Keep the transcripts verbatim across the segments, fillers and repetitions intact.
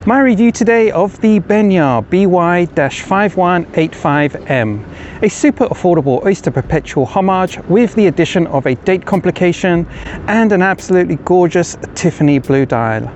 My review today of the Benya B Y five one eight five M, a super affordable Oyster Perpetual homage with the addition of a date complication and an absolutely gorgeous Tiffany blue dial.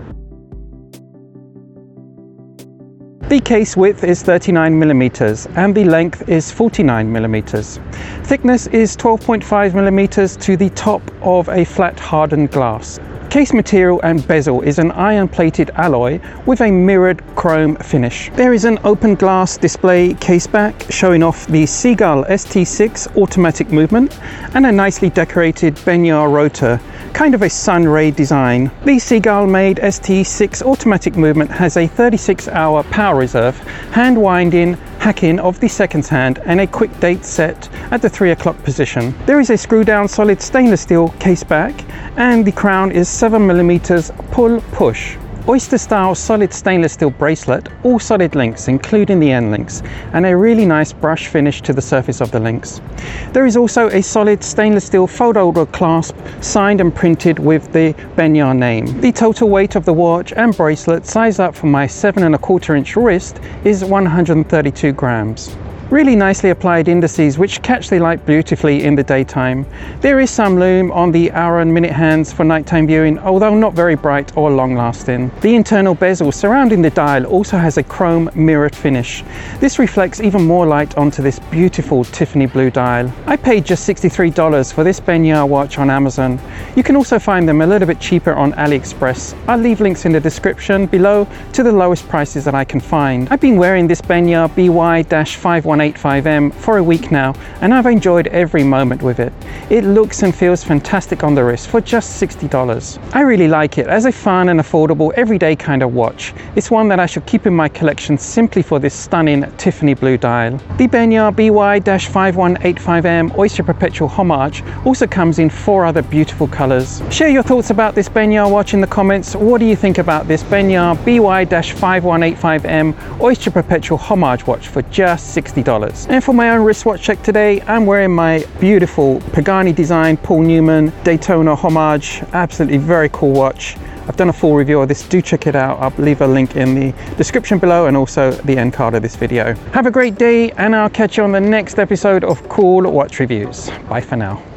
The case width is thirty-nine millimeters and the length is forty-nine millimeters. Thickness is twelve point five millimeters to the top of a flat hardened glass. Case material and bezel is an iron-plated alloy with a mirrored chrome finish. There is an open glass display case back showing off the Seagull S T six automatic movement and a nicely decorated Benya rotor, kind of a sun ray design. The Seagull made S T six automatic movement has a thirty-six hour power reserve, hand winding, hacking of the seconds hand and a quick date set at the three o'clock position. There is a screw down solid stainless steel case back and the crown is seven millimeters pull push. Oyster style solid stainless steel bracelet, all solid links including the end links, and a really nice brush finish to the surface of the links. There is also a solid stainless steel fold over clasp signed and printed with the Benya name. The total weight of the watch and bracelet, sized up for my seven and a quarter inch wrist, is one hundred thirty-two grams. Really nicely applied indices which catch the light beautifully in the daytime. There is some lume on the hour and minute hands for nighttime viewing, although not very bright or long lasting. The internal bezel surrounding the dial also has a chrome mirrored finish. This reflects even more light onto this beautiful Tiffany blue dial. I paid just sixty-three dollars for this Benya watch on Amazon. You can also find them a little bit cheaper on AliExpress. I'll leave links in the description below to the lowest prices that I can find. I've been wearing this Benya B Y five one eight five M for a week now and I've enjoyed every moment with it. It looks and feels fantastic on the wrist for just sixty dollars. I really like it as a fun and affordable everyday kind of watch. It's one that I should keep in my collection simply for this stunning Tiffany blue dial. The Benya B Y five one eight five M Oyster Perpetual homage also comes in four other beautiful colors. Share your thoughts about this Benya watch in the comments. What do you think about this Benya B Y five one eight five M Oyster Perpetual homage watch for just sixty dollars? And for my own wristwatch check today, I'm wearing my beautiful Pagani design Paul Newman Daytona homage. Absolutely very cool watch. I've done a full review of this, do check it out. I'll leave a link in the description below and also the end card of this video. Have a great day and I'll catch you on the next episode of Cool Watch Reviews. Bye for now.